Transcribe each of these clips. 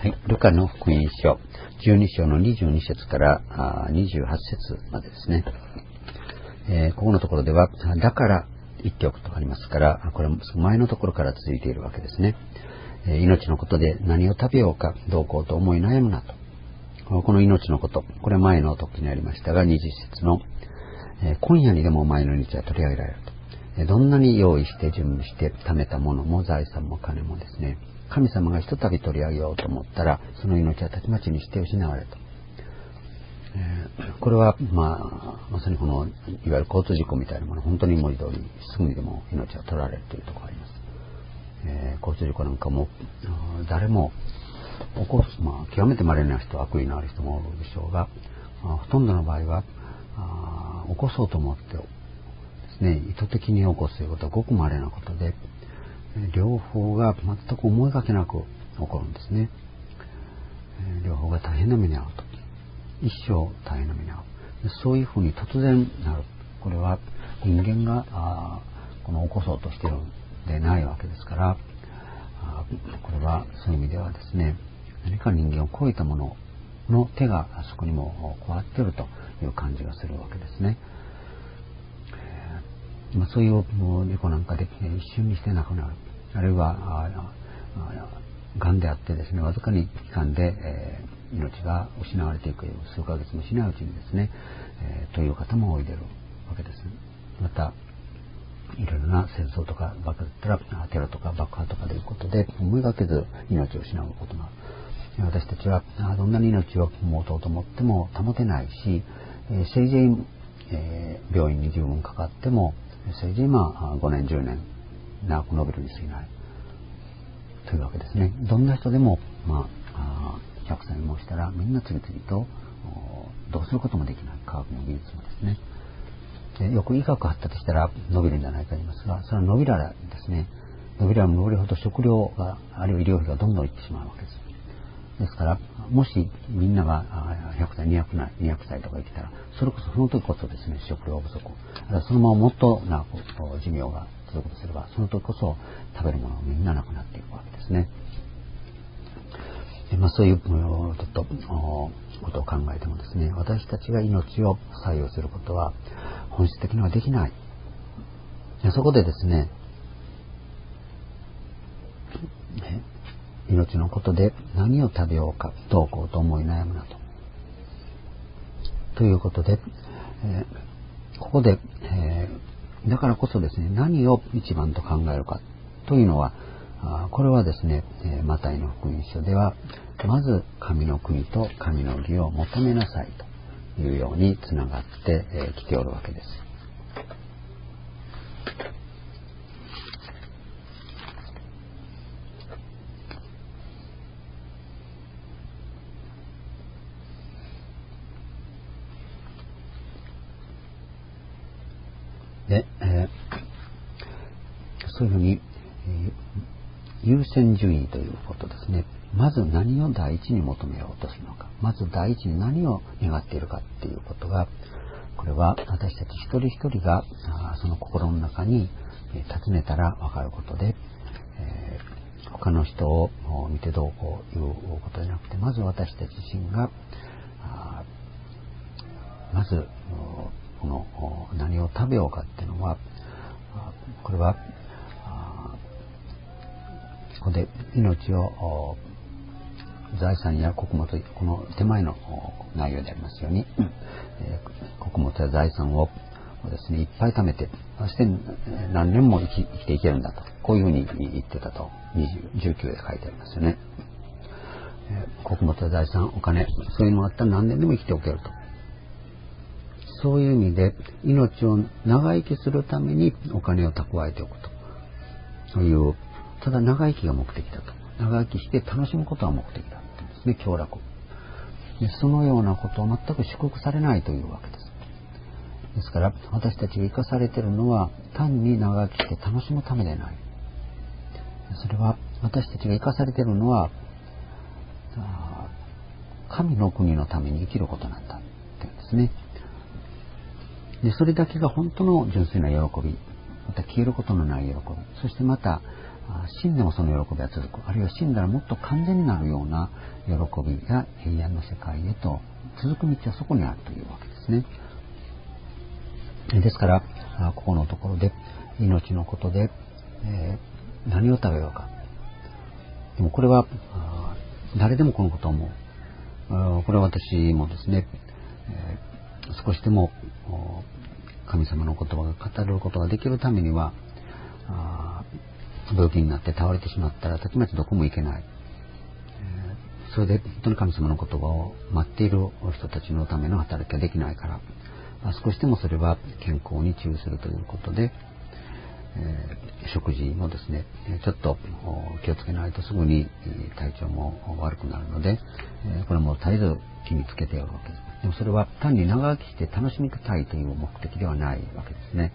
はい、ルカの福音書12章の22節から28節までですね。ここのところではだから言っておくとありますから、これは前のところから続いているわけですね。命のことで何を食べようかどうこうと思い悩むなと。この命のこと、これは前の時にありましたが、20節の、今夜にでもお前の命は取り上げられると。どんなに用意して準備して貯めたものも財産も金もですね、神様がひとたび取り上げようと思ったら、その命はたちまちにして失われると。これは、まさにこのいわゆる交通事故みたいなもの、本当に文字通りすぐにでも命は取られるというところがあります。交通事故なんかも誰も起こす、極めて稀な人、悪意のある人もおるでしょうが、ほとんどの場合は起こそうと思ってですね、意図的に起こすということはごく稀なことで、両方が全く思いがけなく起こるんですね。両方が大変な目に遭うと。一生大変な目に遭う。そういうふうに突然なる。これは人間がこの起こそうとしているんでないわけですから、これはそういう意味ではですね、何か人間を超えたものの手がそこにも加わっているという感じがするわけですね。そういう事故なんかで一瞬にして亡くなる、あるいは癌であってですね、わずかに期間で、命が失われていく数ヶ月もしないうちにですね、という方もおいでるわけです。またいろいろな戦争とか爆発だったらテロとか爆破とかということで思いがけず命を失うことがある。私たちはどんなに命を持とうと思っても保てないし、せいぜい、病院に十分かかってもせいぜい5年10年長く伸びるに過ぎないというわけですね。どんな人でも100歳に申したらみんな次々とどうすることもできない科学の技術もですね。よく医学発達したら伸びるんじゃないかと言いますが、それは伸びられですね。伸びられ伸びるほど食料があるいは医療費がどんどんいってしまうわけです。ですからもしみんなが100歳200歳とか生きたら、それこそその時こそですね、食料不足、そのままもっと長く寿命が続くとすれば、その時こそ食べるものがみんななくなっていくわけですね。そういうことを考えてもですね、私たちが命を採用することは本質的にはできない。そこでですね、命のことで何を食べようかどうこうと思い悩むなということで、ここで、だからこそですね、何を一番と考えるかというのは、これはですね、マタイの福音書ではまず神の国と神の義を求めなさいというようにつながってきておるわけです。で、そういうふうに、優先順位ということですね。まず何を第一に求めようとするのか、まず第一に何を願っているかっていうことが、これは私たち一人一人がその心の中に尋ねたら分かることで、他の人を見てどうこういうことでなくて、まず私たち自身がまずこの何を食べようかっていうのは、これはここで命を財産や穀物、この手前の内容でありますように、穀物や財産をですね、いっぱい貯めて、そして何年も生きていけるんだと、こういうふうに言ってたと19で書いてありますよね。穀物や財産、お金、そういうのがあったら何年でも生きておけると。そういう意味で命を長生きするためにお金を蓄えておくと。そういう、ただ長生きが目的だと。長生きして楽しむことは目的だってですね、享楽。でそのようなことを全く祝福されないというわけです。ですから私たちが生かされているのは単に長生きして楽しむためでない。それは私たちが生かされているのは神の国のために生きることなんだっていうんですね。でそれだけが本当の純粋な喜び、また消えることのない喜び、そしてまた死んでもその喜びは続く、あるいは死んだらもっと完全になるような喜びや平安の世界へと続く道はそこにあるというわけですね。ですからここのところで命のことで、何を食べようか。でもこれは誰でもこのことを思う。これは私もですね、少しでも神様の言葉が語ることができるためには、病気になって倒れてしまったらたちまちどこも行けない。それで本当に神様の言葉を待っている人たちのための働きができないから、少しでもそれは健康に注意するということで、食事もですね、ちょっと気をつけないとすぐに体調も悪くなるので、これも絶えず気につけてやるわけです。でもそれは単に長生きして楽しみたいという目的ではないわけですね。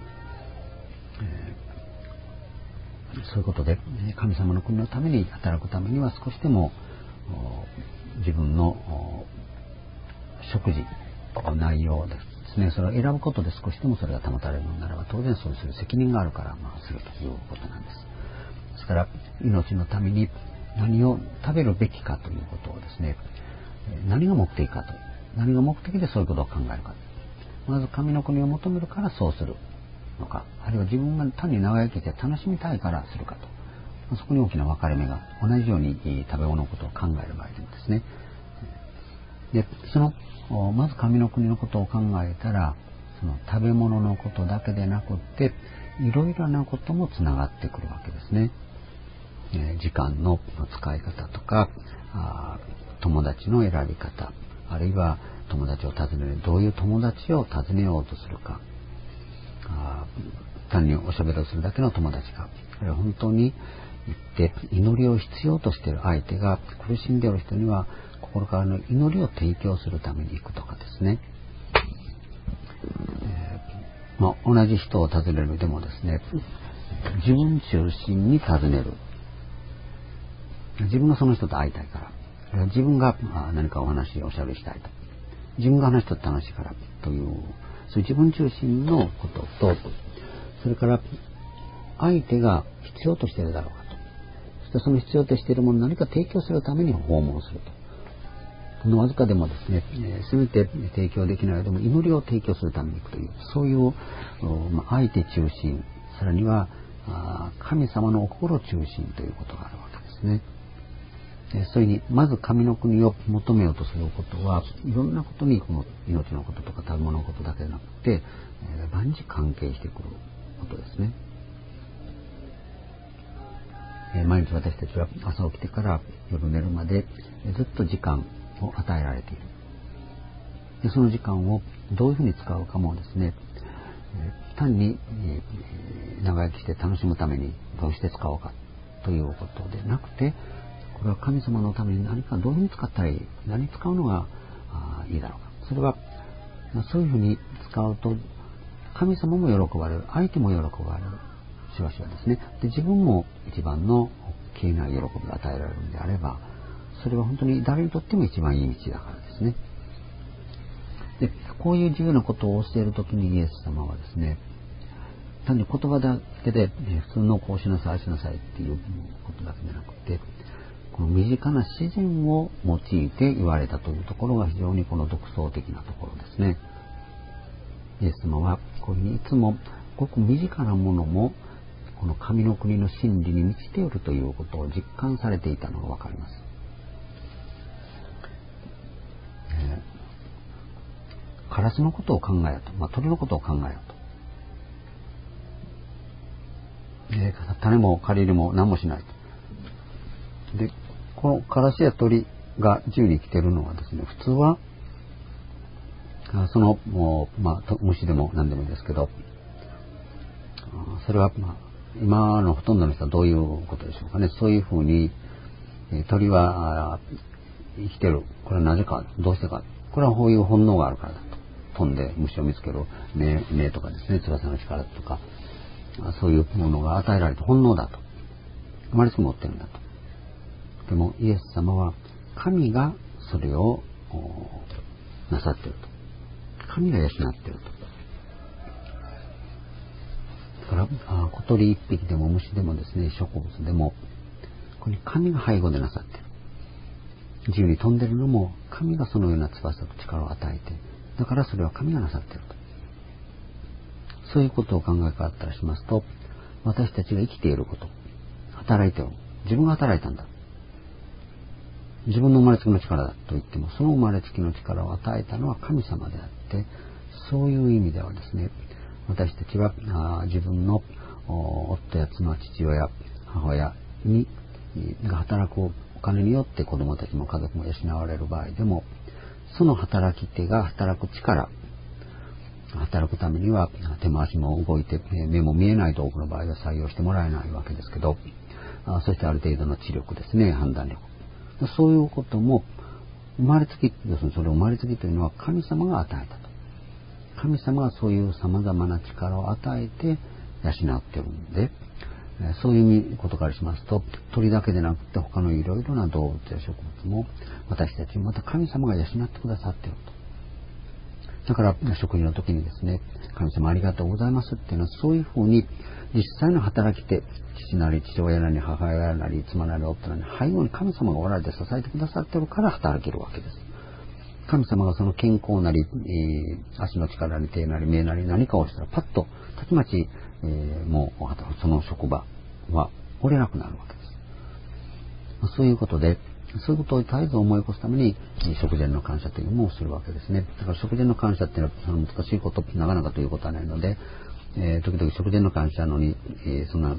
そういうことで神様の国のために働くためには少しでも自分の食事の内容ですね、それを選ぶことで少しでもそれが保たれるのならば、当然そうする責任があるからするということなんです。ですから命のために何を食べるべきかということをですね、何が目的かと、何が目的でそういうことを考えるか、まず神の国を求めるからそうするのか、あるいは自分が単に長生きして楽しみたいからするかと、そこに大きな分かれ目が、同じように食べ物のことを考える場合でもですね。でまず神の国のことを考えたら、その食べ物のことだけでなくっていろいろなこともつながってくるわけですね。時間の使い方とか、友達の選び方、あるいは友達を訪ねる、どういう友達を訪ねようとするか、単におしゃべりをするだけの友達か、あるいは本当に行って祈りを必要としている相手が苦しんでいる人には心からの祈りを提供するために行くとかですね、同じ人を訪ねるでもですね、自分中心に訪ねる、自分がその人と会いたいから、自分が何かお話おしゃべりしたいと、自分が話して楽しいからという、そういう自分中心のことと、それから相手が必要としているだろうかと、そしてその必要としているものを何か提供するために訪問すると、このわずかでもですね、せめて提供できないでも祈りを提供するために行くという、そういう相手中心、さらには神様のお心中心ということがあるわけですね。それにまず神の国を求めようとすることは、いろんなことにこの命のこととか食べ物のことだけでなくて、万事関係してくることですね。毎日私たちは朝起きてから夜寝るまでずっと時間を与えられている。でその時間をどういうふうに使うかもですね、単に長生きして楽しむためにどうして使おうかということでなくて、これは神様のために何かどういうふうに使ったらいい、何に使うのがいいだろうか。それはそういうふうに使うと神様も喜ばれる、相手も喜ばれる、しばしばですね。で自分も一番の大きな喜びが与えられるのであれば、それは本当に誰にとっても一番いい道だからですね。でこういう自由なことを教えるときにイエス様はですね、単に言葉だけで普通のこうしなさい、しなさいっていうことだけじゃなくて、この身近な自然を用いて言われたというところが非常にこの独創的なところですね。イエス様はこういうふうにいつもごく身近なものもこの神の国の真理に満ちているということを実感されていたのがわかります。カラスのことを考えようと、鳥のことを考えようと、種も借りるも何もしないと。でこのカラスや鳥が自由に生きているのはですね、普通はその虫でも何でもいいですけど、それは今のほとんどの人はどういうことでしょうかね。そういうふうに鳥は生きてる、これはなぜか、どうしてか、これはこういう本能があるからだと。飛んで虫を見つける目とかですね、翼の力とか、そういうものが与えられた本能だと、生まれつき持ってるんだと。でもイエス様は神がそれをなさっていると、神が養っていると。だかから小鳥一匹でも虫でもですね、植物でも、ここに神が背後でなさっている。自由に飛んでいるのも神がそのような翼と力を与えて、だからそれは神がなさっていると。そういうことを考え変わったらしますと、私たちが生きていること、働いている、自分が働いたんだ。自分の生まれつきの力だと言っても、その生まれつきの力を与えたのは神様であって、そういう意味ではですね、私たちは自分の夫や妻、父親、母親が働くお金によって子供たちも家族も養われる場合でも、その働き手が働く力、働くためには手も足も動いて目も見えないと多くの場合は採用してもらえないわけですけど、そしてある程度の知力ですね、判断力、そういうことも生まれつき、要するにそれを生まれつきというのは神様が与えたと。神様がそういう様々な力を与えて養っているんで、そういうことからしますと、鳥だけでなくて他のいろいろな動物や植物も私たちもまた神様が養ってくださっていると。だから食事の時にですね、神様ありがとうございますっていうのは、そういうふうに実際の働き手、父なり父親なり母親なり妻なり夫なり背後に神様がおられて支えてくださっているから働けるわけです。神様がその健康なり、足の力なり手なり目なり何かをしたらパッとたちまち、もうその職場は折れなくなるわけです。そういうことで、そういうことを絶えず思い起こすために食前の感謝というのをするわけですね。だから食前の感謝っていうのはその難しいこと、なかなかということはないので、時々食前の感謝のに、そんな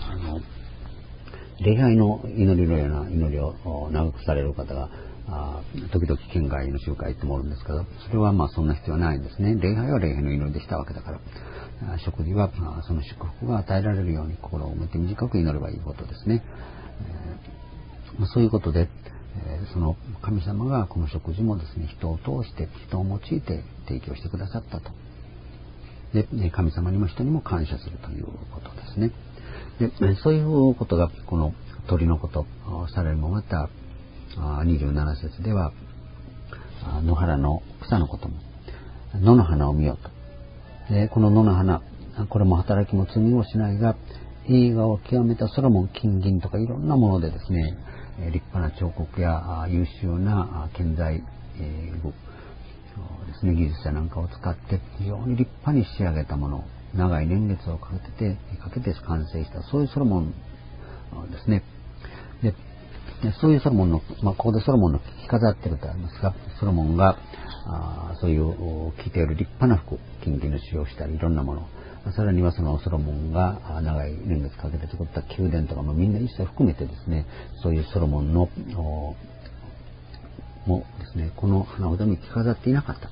礼拝の祈りのような祈りを長くされる方が時々県外の集会行ってもおるんですけど、それはそんな必要はないんですね。礼拝は礼拝の祈りでしたわけだから、食事はその祝福が与えられるように心を向いて短く祈ればいいことですね。そういうことで、その神様がこの食事もですね、人を通して人を用いて提供してくださったと。で、神様にも人にも感謝するということですね。で、そういうことがこの鳥のこと、さらにもまた27節では野原の草のことも、野の花を見ようと。で、この野の花、これも働きも罪をしないが、栄華を極めたソロモン、金銀とかいろんなものでですね、立派な彫刻や優秀な建材具ですね、技術者なんかを使って非常に立派に仕上げたもの、長い年月をかけて完成した、そういうソロモンですね。で、そういうソロモンの、ここでソロモンの着飾っているとありますが、ソロモンがそういう着ている立派な服、金銀の使用したりいろんなもの、さらにはそのソロモンが長い年月かけて作った宮殿とかもみんな一切含めてですね、そういうソロモンのもですね、この花札に着飾っていなかったと。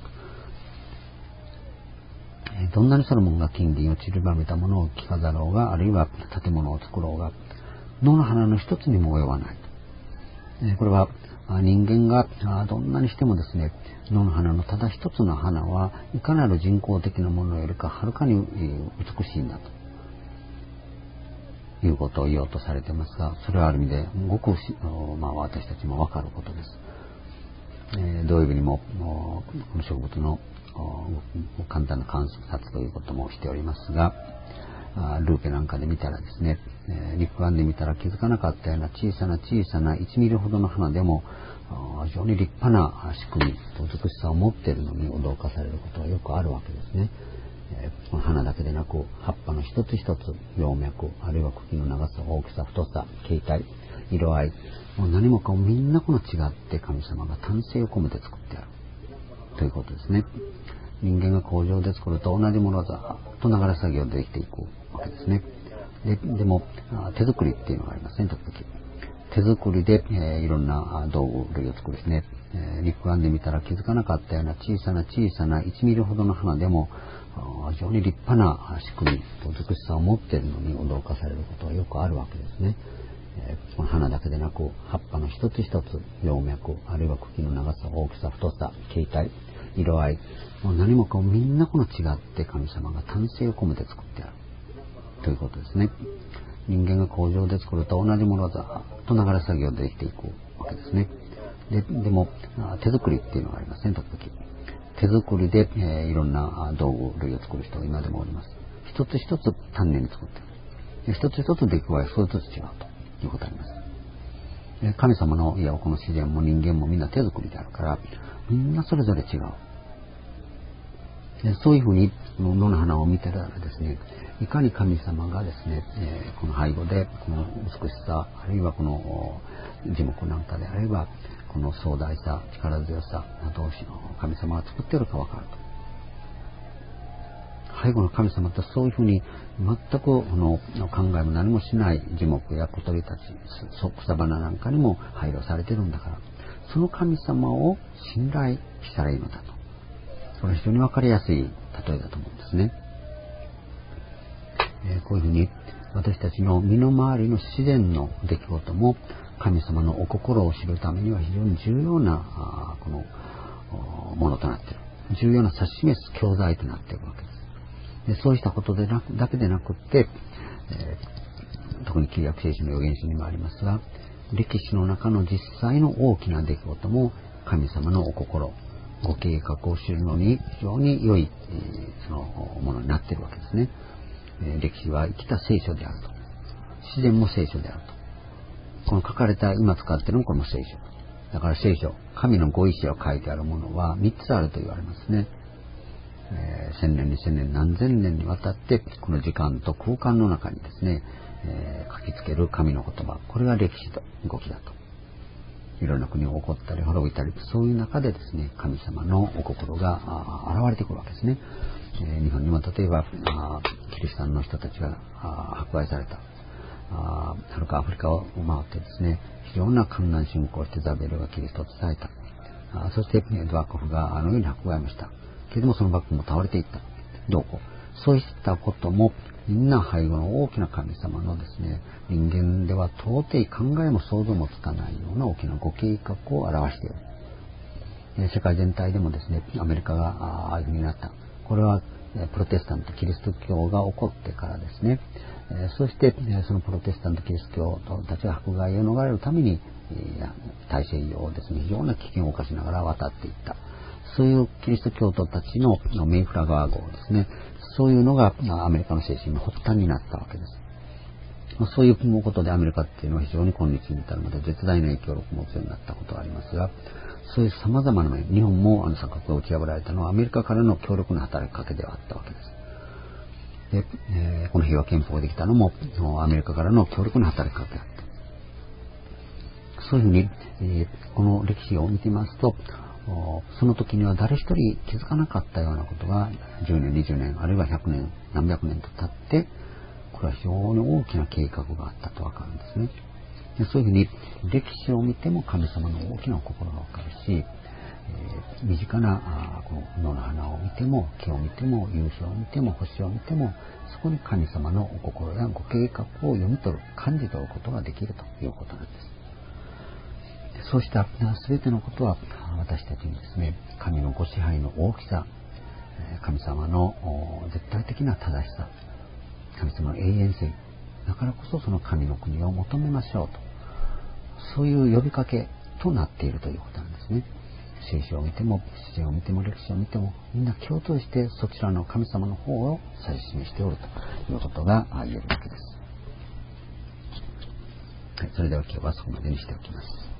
どんなにソロモンが金銀を散りばめたものを着飾ろうが、あるいは建物を作ろうが、野の花の一つにも及ばないと。これは人間がどんなにしてもですね、野の花のただ一つの花はいかなる人工的なものよりかはるかに美しいんだということを言おうとされていますが、それはある意味でごく私たちもわかることです。土曜日にもこの植物の簡単な観察ということもしておりますが、ルーペなんかで見たらですね、肉眼で見たら気づかなかったような小さな1ミリほどの花でも非常に立派な仕組みと美しさを持っているのに驚かされることがよくあるわけですね。花だけでなく葉っぱの一つ一つ、葉脈、あるいは茎の長さ、大きさ、太さ、形態、色合い、もう何もかもみんなこの違って神様が丹精を込めて作ってあるということですね。人間が工場で作ると同じものがざーっとながら作業でできていくわけですね。でも手作りっていうのがありますね。時々手作りで、いろんな道具類を作るですね。肉眼で見たら気づかなかったような小さな1ミリほどの花でも非常に立派な仕組みと美しさを持っているのに驚かされることがよくあるわけですね。花だけでなく葉っぱの一つ一つ、葉脈、あるいは茎の長さ、大きさ、太さ、形態、色合い、もう何もかもみんなこの違って神様が丹精を込めて作ってあるということですね。人間が工場で作ると同じものがざーっとながら作業でできていくわけですね。でも手作りっていうのがありますね。時々手作りで、いろんな道具類を作る人が今でもおります。 一つ一つ丹念に作っている。一つ一つ出来はそれぞれ違うということがあります。神様のいやこの自然も人間もみんな手作りであるから、みんなそれぞれ違う。そういうふうに野の花を見てたらですね、いかに神様がですね、この背後でこの美しさ、あるいはこの樹木なんかであればこの壮大さ、力強さ同士の神様が作っているかわかると。背後の神様ってそういうふうに全く考えも何もしない樹木や小鳥たち、草花なんかにも配慮されているんだから、その神様を信頼したらいいのだと。これは非常にわかりやすい例えだと思うんですね。こういうふうに私たちの身の回りの自然の出来事も神様のお心を知るためには非常に重要なこのものとなっている。重要な指し示す教材となっているわけです。そうしたことだけでなくって、特に旧約聖書の預言書にもありますが、歴史の中の実際の大きな出来事も神様のお心、ご計画を知るのに非常に良い、そのものになっているわけですね。歴史は生きた聖書であると。自然も聖書であると。この書かれた今使っているのもこれも聖書。だから聖書、神のご意志を書いてあるものは3つあると言われますね。千年、2000年、何千年にわたってこの時間と空間の中にですね、書きつける神の言葉、これが歴史と動きだと。いろんな国が起こったり滅びたり、そういう中でですね、神様のお心が現れてくるわけですね。日本にも例えばキリシタンの人たちが迫害された、はるかアフリカを回ってですね、非常な困難信仰をしてザベルがキリストを伝えた。そして幕府があのように迫害もした。けれどもその幕府も倒れていった。どうこう。そういったこともみんな背後の大きな神様のですね、人間では到底考えも想像もつかないような大きなご計画を表している。世界全体でもですね、アメリカがああいうふうになった。これはプロテスタントキリスト教が起こってからですね、そしてそのプロテスタントキリスト教徒たちが迫害を逃れるために大西洋をですね、非常な危険を冒しながら渡っていった。そういうキリスト教徒たちのメイフラガー号ですね、そういうのがアメリカの精神の発端になったわけです。そういうことでアメリカっていうのは非常に今日に至るまで絶大な影響力を持つようになったことがありますが、そういう様々な面、日本も錯覚が打ち破られたのはアメリカからの強力な働きかけではあったわけです。で、この平和憲法ができたのもアメリカからの強力な働きかけであった。そういうふうに、この歴史を見てみますと、その時には誰一人気づかなかったようなことが10年、20年、あるいは100年、何百年と経って、これは非常に大きな計画があったとわかるんですね。でそういうふうに歴史を見ても神様の大きな心がわかるし、身近なこの野の花を見ても、木を見ても、夕日を見ても、星を見ても、そこに神様のお心やご計画を読み取る、感じ取ることができるということなんです。そうした全てのことは私たちにですね、神のご支配の大きさ、神様の絶対的な正しさ、神様の永遠性、だからこそその神の国を求めましょうと、そういう呼びかけとなっているということなんですね。聖書を見ても自然を見ても歴史を見ても、みんな共通してそちらの神様の方を指し示しておるということが言えるわけです。はい、それでは今日はそこまでにしておきます。